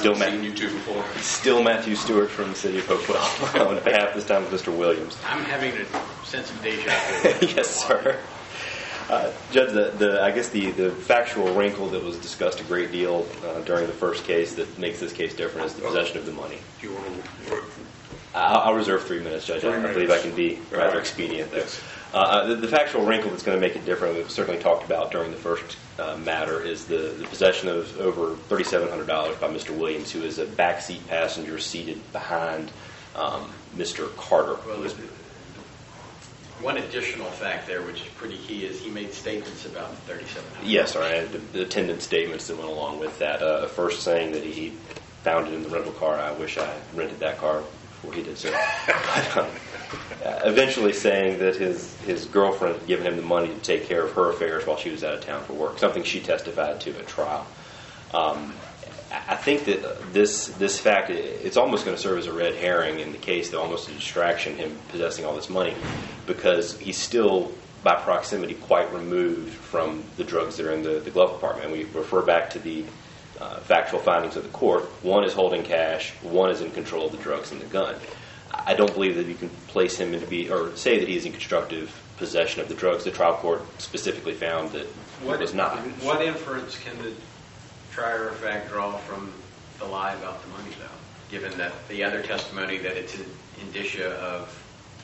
Still seen you two before. Still Matthew Stewart from the city of Hopewell. On behalf this time of Mr. Williams. I'm having a sense of deja vu. Yes, sir. Judge, I guess the factual wrinkle that was discussed a great deal during the first case that makes this case different is the possession of the money. Do you want to? I'll reserve 3 minutes, Judge. I believe I can be rather expedient there. The factual wrinkle that's going to make it different, we've certainly talked about during the first matter, is the possession of over $3,700 by Mr. Williams, who is a backseat passenger seated behind Mr. Carter. Well, one additional fact there, which is pretty key, is he made statements about the $3,700. Yes, sir. I had the attendant statements that went along with that. First saying that he found it in the rental car. I wish I rented that car before he did so. Eventually saying that his girlfriend had given him the money to take care of her affairs while she was out of town for work, something she testified to at trial. I think that this fact, it's almost going to serve as a red herring in the case, though almost a distraction, him possessing all this money, because he's still, by proximity, quite removed from the drugs that are in the glove compartment. And we refer back to the factual findings of the court. One is holding cash, one is in control of the drugs and the gun. I don't believe that you can place him or say that he is in constructive possession of the drugs. The trial court specifically found that it was not. What inference can the trier of fact draw from the lie about the money, though, given that the other testimony that it's an indicia of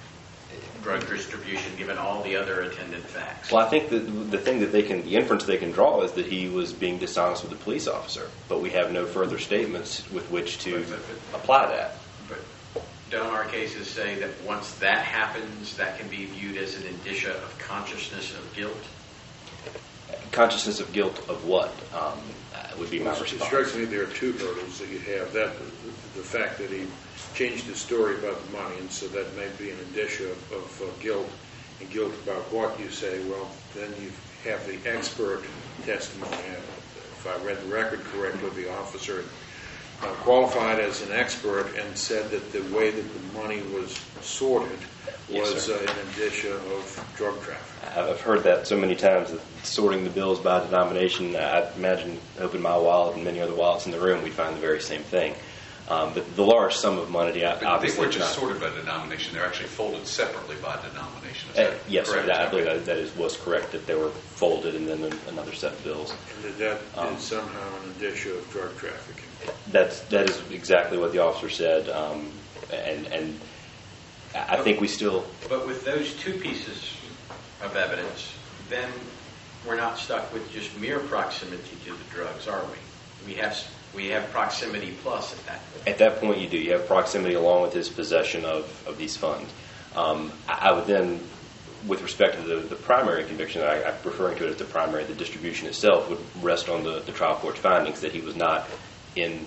drug distribution, given all the other attendant facts? Well, I think the inference they can draw is that he was being dishonest with the police officer, but we have no further statements with which to apply that. Don't our cases say that once that happens, that can be viewed as an indicia of consciousness of guilt? Consciousness of guilt of what would be my response. It strikes me there are two hurdles that you have. That the fact that he changed his story about the money, and so that may be an indicia of guilt, and guilt about what you say. Well, then you have the expert testimony. If I read the record correctly, the officer qualified as an expert and said that the way that the money was sorted was an indicia of drug trafficking. I've heard that so many times, that sorting the bills by denomination. I imagine, open my wallet and many other wallets in the room, we'd find the very same thing. But the large sum of money, obviously, they weren't just sorted by denomination; they're actually folded separately by denomination. Yes, sir. I believe that was correct. That they were folded and then another set of bills. And that is somehow an indicia of drug trafficking. That is exactly what the officer said, and I think we still. But with those two pieces of evidence, then we're not stuck with just mere proximity to the drugs, are we? We have proximity plus at that point. At that point, you do. You have proximity along with his possession of these funds. I would then, with respect to the primary conviction, I'm referring to it as the primary, the distribution itself would rest on the trial court's findings that he was not in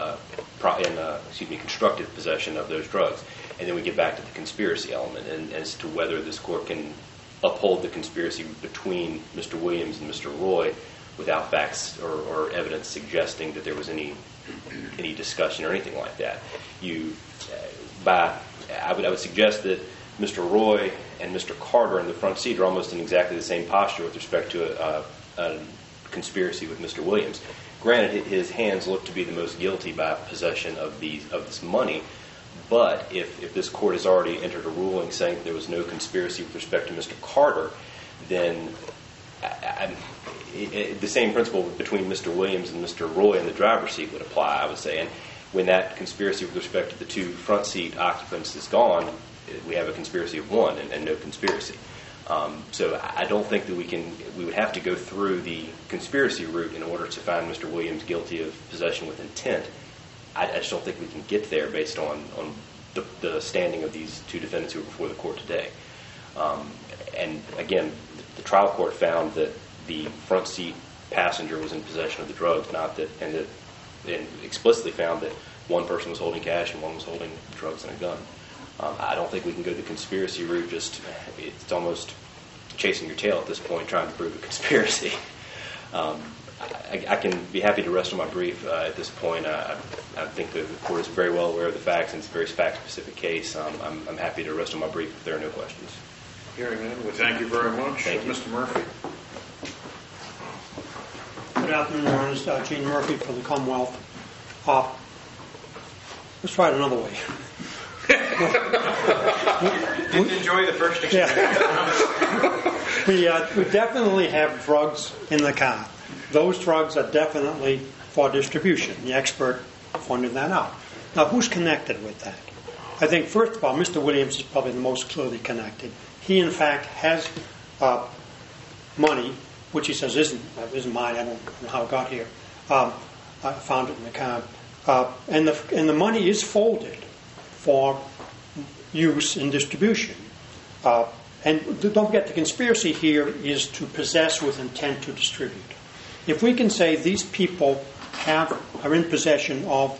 constructive possession of those drugs. And then we get back to the conspiracy element, and as to whether this court can uphold the conspiracy between Mr. Williams and Mr. Roy without facts or evidence suggesting that there was any discussion or anything like that. I would suggest that Mr. Roy and Mr. Carter in the front seat are almost in exactly the same posture with respect to a conspiracy with Mr. Williams. Granted, his hands look to be the most guilty by possession of this money, but if this court has already entered a ruling saying that there was no conspiracy with respect to Mr. Carter, then the same principle between Mr. Williams and Mr. Roy in the driver's seat would apply, I would say. And when that conspiracy with respect to the two front seat occupants is gone, we have a conspiracy of one and no conspiracy. So I don't think that we would have to go through the conspiracy route in order to find Mr. Williams guilty of possession with intent. I just don't think we can get there based on the standing of these two defendants who are before the court today. And again, the trial court found that the front seat passenger was in possession of the drugs, and explicitly found that one person was holding cash and one was holding drugs and a gun. I don't think we can go the conspiracy route. It's almost chasing your tail at this point, trying to prove a conspiracy. I can be happy to rest on my brief at this point. I think the court is very well aware of the facts, and it's a very fact-specific case. I'm happy to rest on my brief if there are no questions. Hearing none, we thank you very much. Thank you. Mr. Murphy. Good afternoon, Your Honor. Gene Murphy for the Commonwealth. Let's try it another way. Didn't enjoy the first experience. Yeah. We definitely have drugs in the car. Those drugs are definitely for distribution. The expert pointed that out. Now, who's connected with that? I think, first of all, Mr. Williams is probably the most clearly connected. He, in fact, has money, which he says isn't mine. I don't know how it got here. I found it in the car. And the money is folded for use in distribution. And don't forget, the conspiracy here is to possess with intent to distribute. If we can say these people are in possession of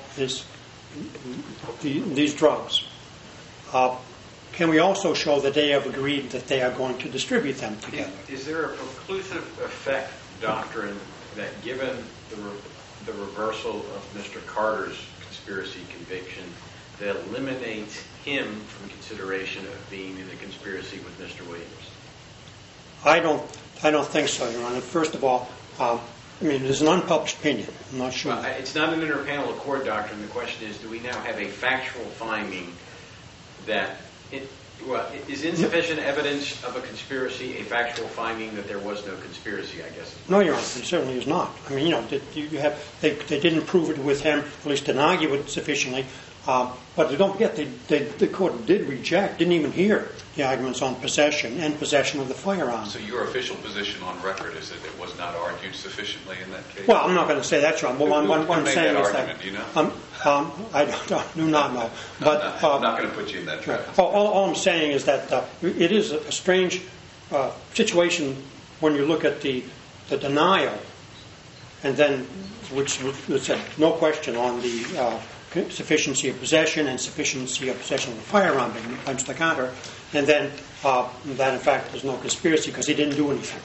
these drugs, can we also show that they have agreed that they are going to distribute them together? Is there a preclusive effect doctrine that, given the reversal of Mr. Carter's conspiracy conviction, that eliminates him from consideration of being in a conspiracy with Mr. Williams? I don't think so, Your Honor. First of all, there's an unpublished opinion. I'm not sure. Well, it's not an interpanel accord doctrine. The question is, do we now have a factual finding that is insufficient evidence of a conspiracy a factual finding that there was no conspiracy, I guess? No, Your Honor, it certainly is not. They didn't prove it with him, at least didn't argue it sufficiently. But don't forget, the court didn't even hear the arguments on possession and possession of the firearm. So your official position on record is that it was not argued sufficiently in that case? Well, I'm not going to say that, John. Well, what I'm saying is argument, that... do you know? I do not know. But, I'm not going to put you in that trap. All I'm saying is that it is a strange situation when you look at the denial, and then, which said no question on the sufficiency of possession and sufficiency of possession of the firearm by Mr. Carter, and then that in fact there's no conspiracy because he didn't do anything.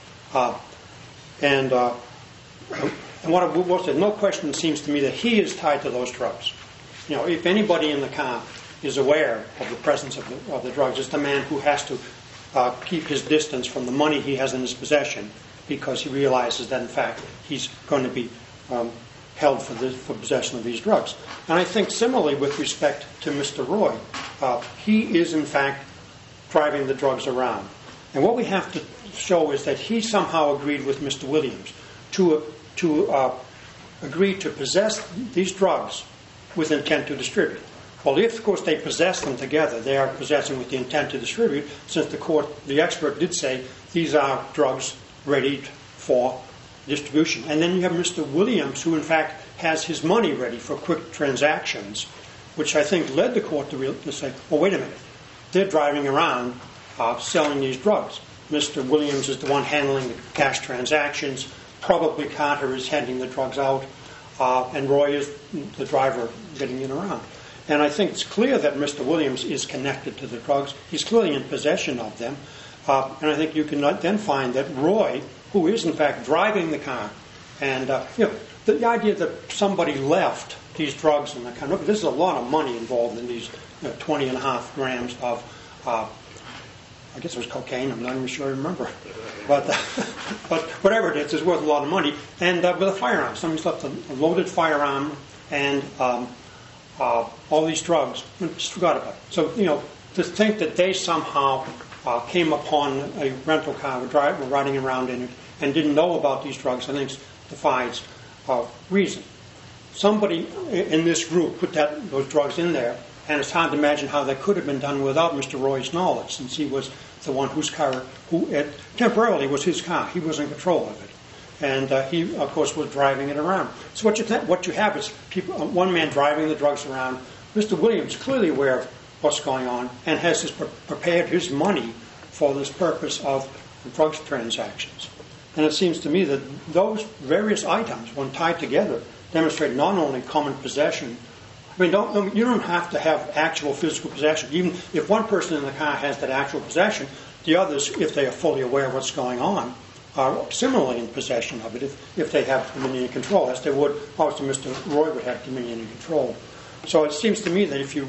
And what I will say, no question, it seems to me that he is tied to those drugs. If anybody in the car is aware of the presence of the drugs, it's the man who has to keep his distance from the money he has in his possession because he realizes that in fact he's going to be held for possession of these drugs. And I think similarly with respect to Mr. Roy, he is in fact driving the drugs around. And what we have to show is that he somehow agreed with Mr. Williams to agree to possess these drugs with intent to distribute. Well, if, of course, they possess them together, they are possessing with the intent to distribute, since the expert did say these are drugs ready for distribution. And then you have Mr. Williams, who in fact has his money ready for quick transactions, which I think led the court to say, well, wait a minute, they're driving around selling these drugs. Mr. Williams is the one handling the cash transactions, probably Carter is handing the drugs out, and Roy is the driver getting in around. And I think it's clear that Mr. Williams is connected to the drugs. He's clearly in possession of them. And I think you can then find that Roy, who is in fact driving the car, and the idea that somebody left these drugs in the car, look, there's a lot of money involved in these 20.5 grams of, I guess it was cocaine, I'm not even sure I remember. But whatever it is, it's worth a lot of money. And with a firearm, somebody's left a loaded firearm and all these drugs, just forgot about it. So, to think that they somehow came upon a rental car, were riding around in it, and didn't know about these drugs, I think defies reason. Somebody in this group put those drugs in there, and it's hard to imagine how that could have been done without Mr. Roy's knowledge, since he was the one whose car, temporarily was his car. He was in control of it. And he, of course, was driving it around. So what you have is one man driving the drugs around. Mr. Williams clearly aware of what's going on and has prepared his money for this purpose of drugs transactions. And it seems to me that those various items, when tied together, demonstrate not only common possession. I mean, you don't have to have actual physical possession. Even if one person in the car has that actual possession, the others, if they are fully aware of what's going on, are similarly in possession of it if they have dominion and control, as they would, obviously Mr. Roy would have dominion and control. So it seems to me that if you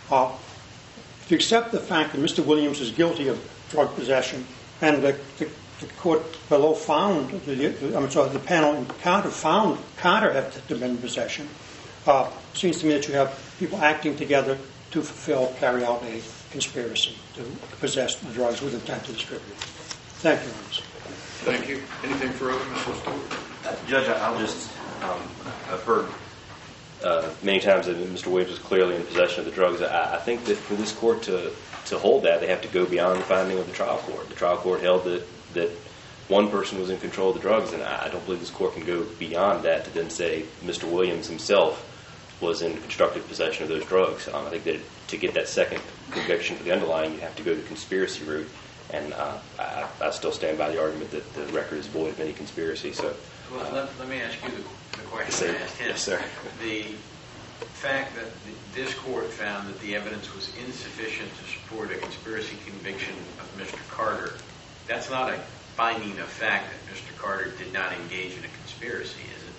accept the fact that Mr. Williams is guilty of drug possession, and the the court below found, the panel in Carter found Carter had been in possession. Seems to me that you have people acting together to carry out a conspiracy to possess the drugs with intent to distribute. Thank you, Your Honor. Thank you. Anything further, Mr. Stewart? Judge, I'll just, I've heard many times that Mr. Williams was clearly in possession of the drugs. I think that for this court to hold that, they have to go beyond the finding of the trial court. The trial court held that one person was in control of the drugs, and I don't believe this court can go beyond that to then say Mr. Williams himself was in constructive possession of those drugs. I think that to get that second conviction for the underlying, you have to go the conspiracy route, and I still stand by the argument that the record is void of any conspiracy. So, well, let me ask you the question I asked him. Yes, sir. The fact that this court found that the evidence was insufficient to support a conspiracy conviction of Mr. Carter, that's not a finding of fact that Mr. Carter did not engage in a conspiracy, is it?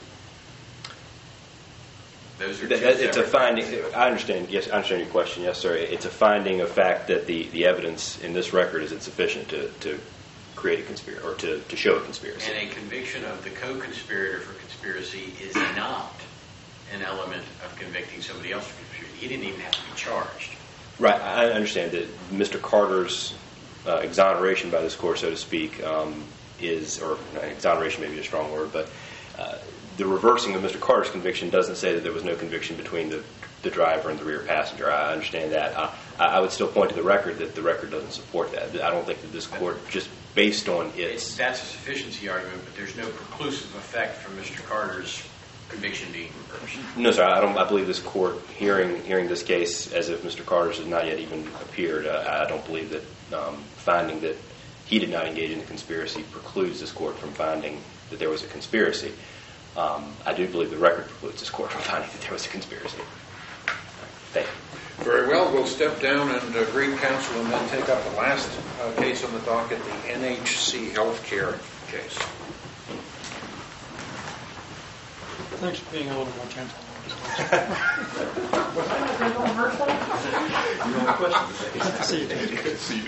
Those are it's a finding. I understand. Yes, I understand your question. Yes, sir. It's a finding of fact that the evidence in this record is insufficient to create a conspiracy or to show a conspiracy. And a conviction of the co-conspirator for conspiracy is not an element of convicting somebody else for conspiracy. He didn't even have to be charged. Right. I understand that Mr. Carter's exoneration by this court, so to speak, is, or exoneration may be a strong word, but the reversing of Mr. Carter's conviction doesn't say that there was no conviction between the driver and the rear passenger. I understand that. I would still point to the record that the record doesn't support that. I don't think that this court, just based on its... That's a sufficiency argument, but there's no preclusive effect from Mr. Carter's conviction being reversed. No, sir. I believe this court, hearing this case as if Mr. Carter's has not yet even appeared, I don't believe that finding that he did not engage in the conspiracy precludes this court from finding that there was a conspiracy. I do believe the record precludes this court from finding that there was a conspiracy. Thank you. Very well. We'll step down and greet counsel and then take up the last case on the docket, the NHC Healthcare case. Thanks for being a little more gentle. Was I not going to rehearsal? See you.